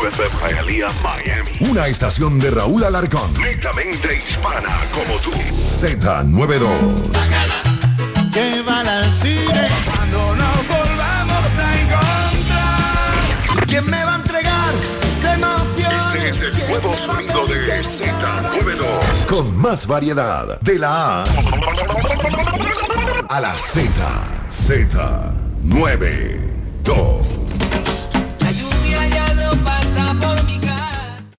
Hialeah, Miami. Una estación de Raúl Alarcón. Netamente hispana como tú. Z92. Llévala al cine cuando nos volvamos a encontrar. ¿Quién me va a entregar esa emoción? Este es el nuevo sonido de Z92. Con más variedad. De la A a la Z. Z92.